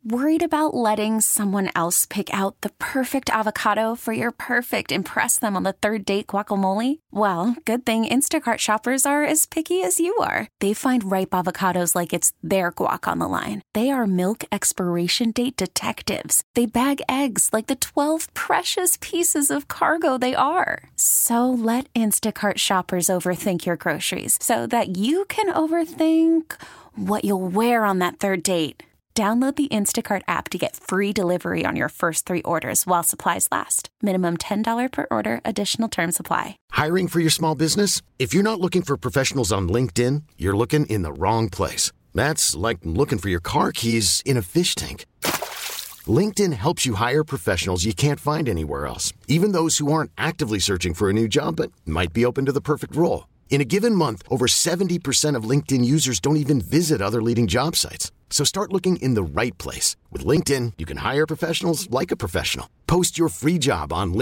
Worried about letting someone else pick out the perfect avocado for your perfect impress them on the third date guacamole? Well, good thing Instacart shoppers are as picky as you are. They find ripe avocados like it's their guac on the line. They are milk expiration date detectives. They bag eggs like the 12 precious pieces of cargo they are. So let Instacart shoppers overthink your groceries so that you can overthink what you'll wear on that third date. Download the Instacart app to get free delivery on your first 3 orders while supplies last. Minimum $10 per order. Additional terms apply. Hiring for your small business? If you're not looking for professionals on LinkedIn, you're looking in the wrong place. That's like looking for your car keys in a fish tank. LinkedIn helps you hire professionals you can't find anywhere else, even those who aren't actively searching for a new job but might be open to the perfect role. In a given month, over 70% of LinkedIn users don't even visit other leading job sites. So start looking in the right place. With LinkedIn, you can hire professionals like a professional. Post your free job on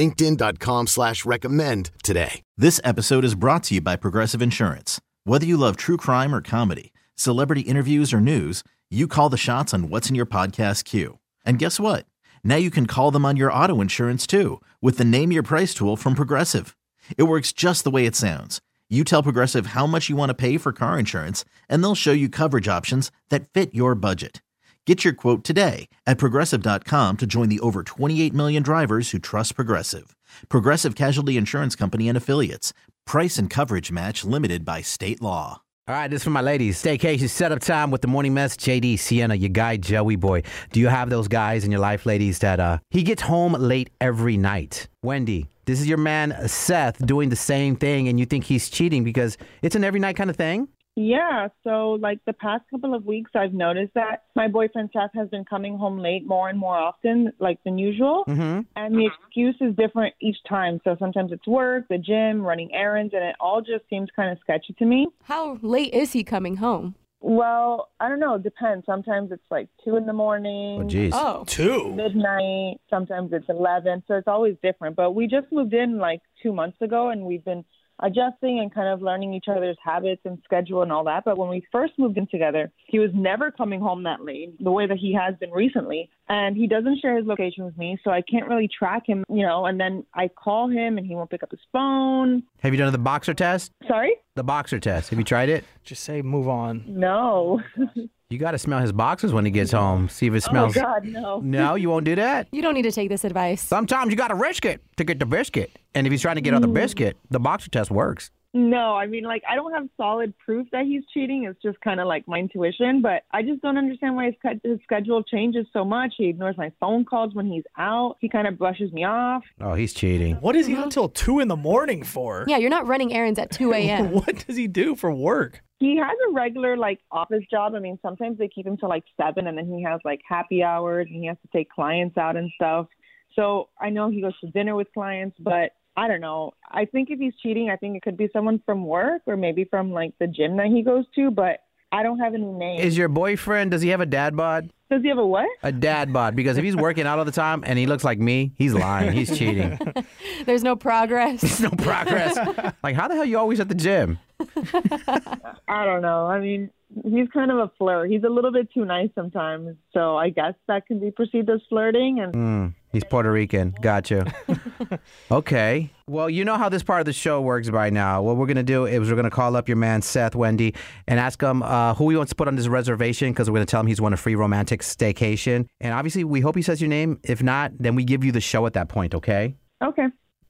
linkedin.com/recommend today. This episode is brought to you by Progressive Insurance. Whether you love true crime or comedy, celebrity interviews or news, you call the shots on what's in your podcast queue. And guess what? Now you can call them on your auto insurance too with the Name Your Price tool from Progressive. It works just the way it sounds. You tell Progressive how much you want to pay for car insurance, and they'll show you coverage options that fit your budget. Get your quote today at Progressive.com to join the over 28 million drivers who trust Progressive. Progressive Casualty Insurance Company and Affiliates. Price and coverage match limited by state law. All right, this is for my ladies. Staycation setup time with the morning mess. JD, Sienna, your guy, Joey boy. Do you have those guys in your life, ladies, that he gets home late every night? Wendy, this is your man, Seth, doing the same thing, and you think he's cheating because it's an every night kind of thing? Yeah, so like the past couple of weeks, I've noticed that my boyfriend Seth has been coming home late more and more often, like than usual. Mm-hmm. And the excuse is different each time. So sometimes it's work, the gym, running errands, and it all just seems kind of sketchy to me. How late is he coming home? Well, I don't know. It depends. Sometimes it's like 2 in the morning. Oh, geez. Oh. 2? Midnight. Sometimes it's 11. So it's always different. But we just moved in like 2 months ago, and we've been adjusting and kind of learning each other's habits and schedule and all that. But when we first moved in together, he was never coming home that late, the way that he has been recently. And he doesn't share his location with me, so I can't really track him, and then I call him and he won't pick up his phone. Have you done the boxer test? Sorry? The boxer test. Have you tried it? Just say move on. No. You got to smell his boxers when he gets home. See if it smells. Oh, God, no. No, you won't do that? You don't need to take this advice. Sometimes you got to risk it to get the biscuit. And if he's trying to get other biscuit, the boxer test works. No, I mean, like, I don't have solid proof that he's cheating. It's just kind of like my intuition. But I just don't understand why his schedule changes so much. He ignores my phone calls when he's out. He kind of brushes me off. Oh, he's cheating. What is he out till 2 in the morning for? Yeah, you're not running errands at 2 a.m. What does he do for work? He has a regular, like, office job. I mean, sometimes they keep him till, like, 7, and then he has, like, happy hours, and he has to take clients out and stuff. So I know he goes to dinner with clients, but I don't know. I think if he's cheating, I think it could be someone from work or maybe from, like, the gym that he goes to, but I don't have any names. Is your boyfriend, does he have a dad bod? Does he have a what? A dad bod. Because if he's working out all the time and he looks like me, he's lying. He's cheating. There's no progress. There's no progress. Like, how the hell are you always at the gym? I don't know. I mean, he's kind of a flirt. He's a little bit too nice sometimes. So I guess that can be perceived as flirting. And He's Puerto Rican. Gotcha. Okay. Well, you know how this part of the show works by now. What we're going to do is we're going to call up your man, Seth, Wendy, and ask him who he wants to put on this reservation because we're going to tell him he's won a free romantic staycation. And obviously, we hope he says your name. If not, then we give you the show at that point, okay? Okay.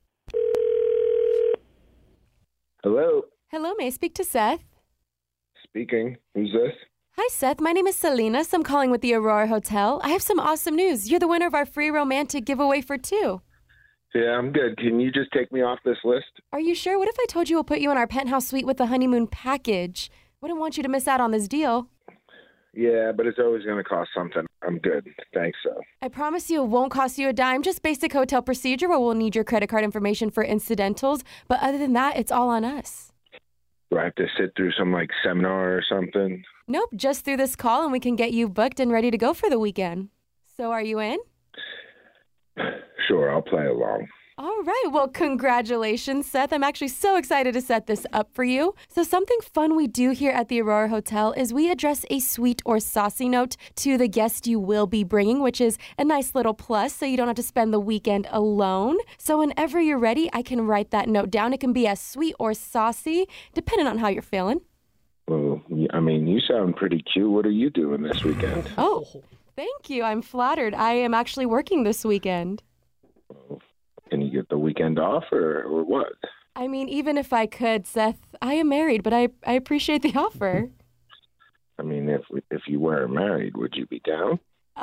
Hello. Hello, may I speak to Seth? Speaking. Who's this? Hi, Seth. My name is Salinas. I'm calling with the Aurora Hotel. I have some awesome news. You're the winner of our free romantic giveaway for 2. Yeah, I'm good. Can you just take me off this list? Are you sure? What if I told you we'll put you in our penthouse suite with the honeymoon package? Wouldn't want you to miss out on this deal. Yeah, but it's always going to cost something. I'm good. Thanks, though. I promise you it won't cost you a dime. Just basic hotel procedure where we'll need your credit card information for incidentals. But other than that, it's all on us. Do I have to sit through some, seminar or something? Nope, just through this call and we can get you booked and ready to go for the weekend. So are you in? Sure, I'll play along. All right. Well, congratulations, Seth. I'm actually so excited to set this up for you. So something fun we do here at the Aurora Hotel is we address a sweet or saucy note to the guest you will be bringing, which is a nice little plus so you don't have to spend the weekend alone. So whenever you're ready, I can write that note down. It can be as sweet or saucy, depending on how you're feeling. Well, I mean, you sound pretty cute. What are you doing this weekend? Oh, thank you. I'm flattered. I am actually working this weekend. Can you get the weekend off or what? I mean, even if I could, Seth, I am married, but I appreciate the offer. I mean, if you weren't married, would you be down?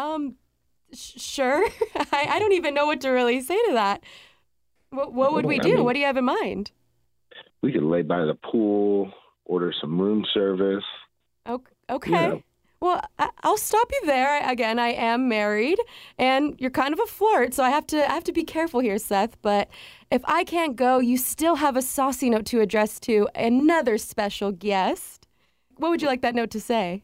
Sure. I don't even know what to really say to that. What would we do? What do you have in mind? We could lay by the pool, order some room service. Okay. Yeah. Well, I'll stop you there. Again, I am married, and you're kind of a flirt, so I have to be careful here, Seth. But if I can't go, you still have a saucy note to address to another special guest. What would you like that note to say?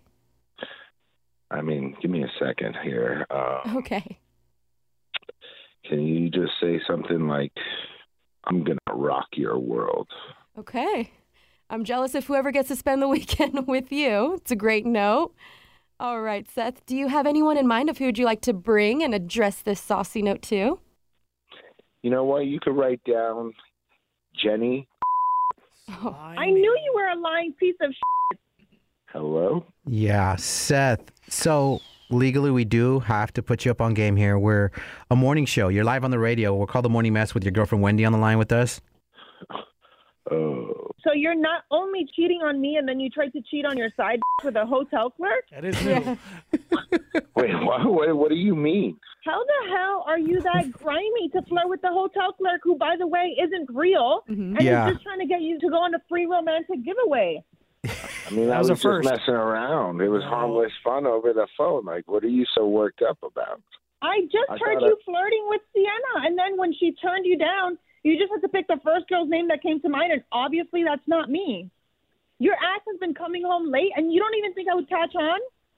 I mean, give me a second here. Okay. Can you just say something like, I'm going to rock your world? Okay. I'm jealous of whoever gets to spend the weekend with you. It's a great note. All right, Seth, do you have anyone in mind of who would you like to bring and address this saucy note to? You know what? You could write down Jenny. Oh. I knew you were a lying piece of shit. Hello? Yeah, Seth. So legally, we do have to put you up on game here. We're a morning show. You're live on the radio. We're called The Morning Mess with your girlfriend Wendy on the line with us. Oh. So you're not only cheating on me, and then you tried to cheat on your side with a hotel clerk? That is new. Wait, what do you mean? How the hell are you that grimy to flirt with the hotel clerk, who, by the way, isn't real, and Yeah. is just trying to get you to go on a free romantic giveaway? I mean, That I was was a just first. messing around. It was harmless fun over the phone. Like, what are you so worked up about? I just I heard thought you flirting with Sienna, and then when she turned you down, you just had to pick the first girl's name that came to mind, and obviously that's not me. Your ass has been coming home late, and you don't even think I would catch on?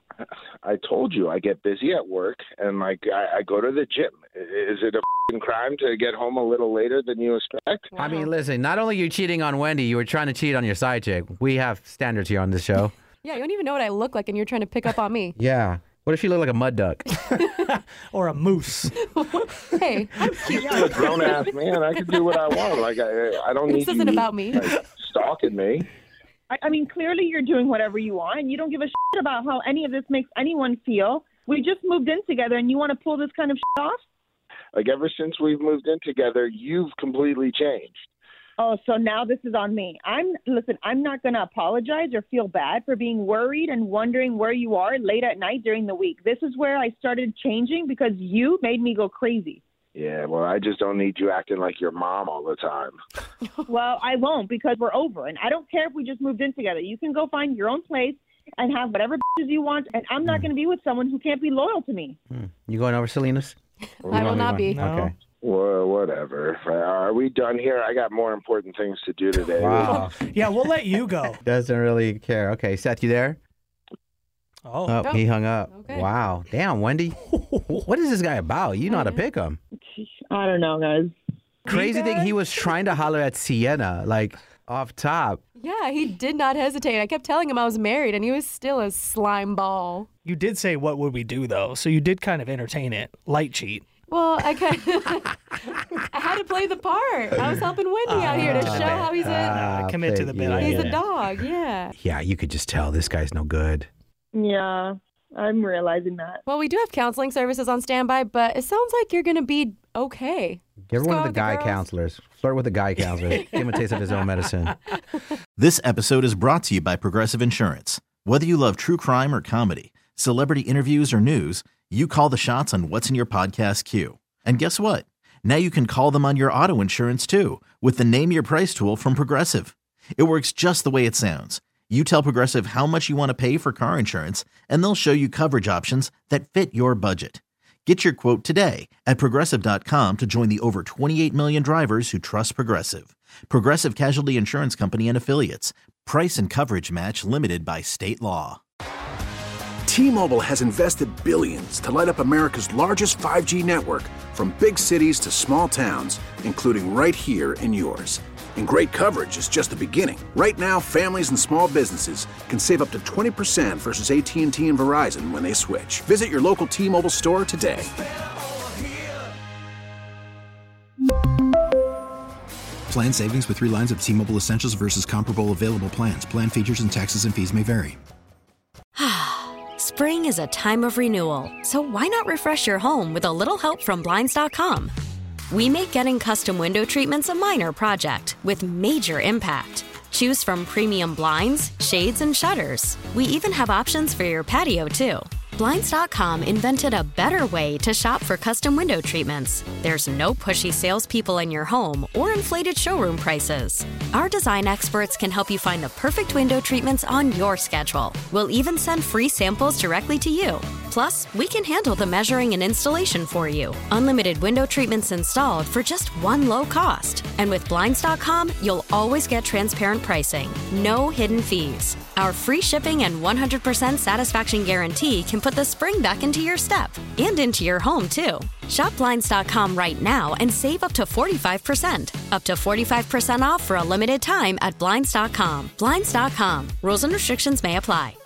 I told you I get busy at work, and like I go to the gym. Is it a f***ing crime to get home a little later than you expect? I mean, listen, not only are you cheating on Wendy, you were trying to cheat on your side chick. We have standards here on this show. Yeah, you don't even know what I look like, and you're trying to pick up on me. Yeah. What if she looked like a mud duck? Or a moose. Hey, I'm cute. I'm a grown ass man. I can do what I want. Like I don't need This you isn't about me. like, stalking me. I mean, clearly you're doing whatever you want, and you don't give a shit about how any of this makes anyone feel. We just moved in together, and you want to pull this kind of shit off? Like ever since we've moved in together, you've completely changed. Oh, so now this is on me. I'm not going to apologize or feel bad for being worried and wondering where you are late at night during the week. This is where I started changing because you made me go crazy. Yeah, well, I just don't need you acting like your mom all the time. Well, I won't, because we're over, and I don't care if we just moved in together. You can go find your own place and have whatever bitches you want, and I'm not going to be with someone who can't be loyal to me. You going over Selena's? I will not be. No. Okay. Well, whatever. Are we done here? I got more important things to do today. Wow. Yeah, we'll let you go. Doesn't really care. Okay, Seth, you there? Oh. Oh, he hung up. Okay. Wow. Damn, Wendy. What is this guy about? You know how to pick him. I don't know, guys. Crazy thing, he was trying to holler at Sienna, like off top. Yeah, he did not hesitate. I kept telling him I was married, and he was still a slime ball. You did say, what would we do, though? So you did kind of entertain it. Light cheat. Well, I had to play the part. I was helping Wendy out here to show how he's Commit to the bit. I he's get a it. dog. Yeah. Yeah, you could just tell this guy's no good. Yeah, I'm realizing that. Well, we do have counseling services on standby, but it sounds like you're going to be okay. Give her Just one go of the with guy girls. counselors. Flirt with the guy counselors. Give him a taste of his own medicine. This episode is brought to you by Progressive Insurance. Whether you love true crime or comedy, celebrity interviews or news, you call the shots on what's in your podcast queue. And guess what? Now you can call them on your auto insurance too with the Name Your Price tool from Progressive. It works just the way it sounds. You tell Progressive how much you want to pay for car insurance, and they'll show you coverage options that fit your budget. Get your quote today at Progressive.com to join the over 28 million drivers who trust Progressive. Progressive Casualty Insurance Company and Affiliates. Price and coverage match limited by state law. T-Mobile has invested billions to light up America's largest 5G network, from big cities to small towns, including right here in yours. And great coverage is just the beginning. Right now, families and small businesses can save up to 20% versus AT&T and Verizon when they switch. Visit your local T-Mobile store today. Plan savings with 3 lines of T-Mobile Essentials versus comparable available plans. Plan features and taxes and fees may vary. Spring is a time of renewal, so why not refresh your home with a little help from Blinds.com? We make getting custom window treatments a minor project with major impact. Choose from premium blinds, shades, and shutters. We even have options for your patio, too. Blinds.com invented a better way to shop for custom window treatments. There's no pushy salespeople in your home or inflated showroom prices. Our design experts can help you find the perfect window treatments on your schedule. We'll even send free samples directly to you. Plus, we can handle the measuring and installation for you. Unlimited window treatments installed for just one low cost. And with Blinds.com, you'll always get transparent pricing. No hidden fees. Our free shipping and 100% satisfaction guarantee can put the spring back into your step and into your home, too. Shop Blinds.com right now and save up to 45%. Up to 45% off for a limited time at Blinds.com. Blinds.com. Rules and restrictions may apply.